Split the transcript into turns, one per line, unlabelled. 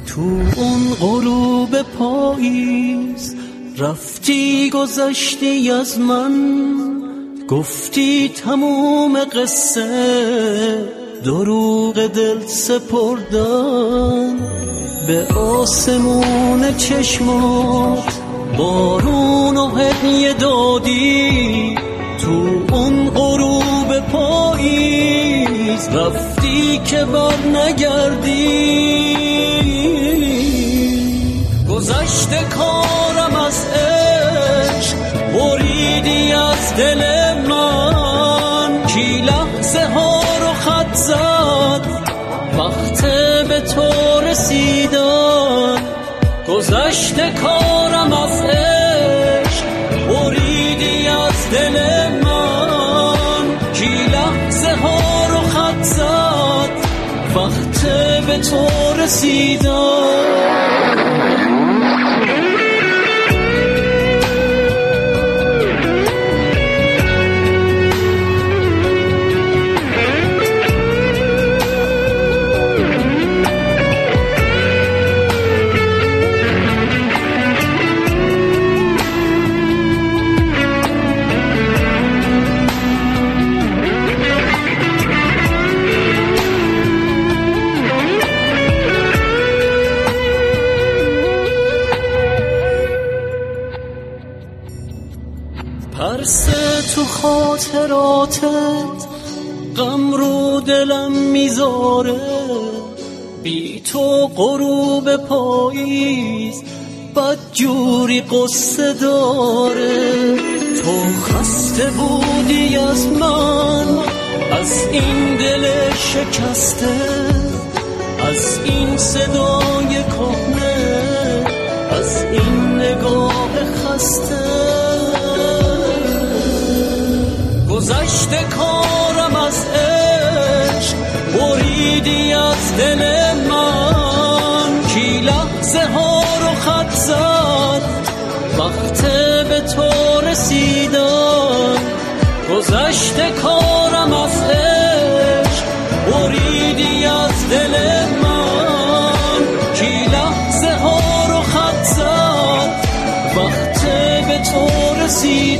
تو اون غروب پاییز رفتی گذشتی از من، گفتی تموم قصه دروغ دل سپردن. به آسمون چشمات بارون و هدیه دادی، تو اون غروب پاییز رفتی که بر نگردی. گذشته کارم از عشق بریدی از دل من، کی لحظه ها رو خط زد وقت به تو رسیدن. گذشته کارم از عشق بریدی از دل من، کی لحظه ها رو خط زد وقت به تو رسیدن. پرسه تو خاطراتت غم رو دلم میذاره، بی تو غروب پاییز بدجوری قصه داره. تو خسته بودی از من، از این دل شکسته، از این صدای کهنه، از این نگاه خسته. گذشته کارم از عشق بریدی از دل من، کی لحظه ها رو خط زد وقت به تو رسیدن. گذشته کارم از عشق بریدی از دل من، کی لحظه ها رو خط زد وقت به تو رسیدن.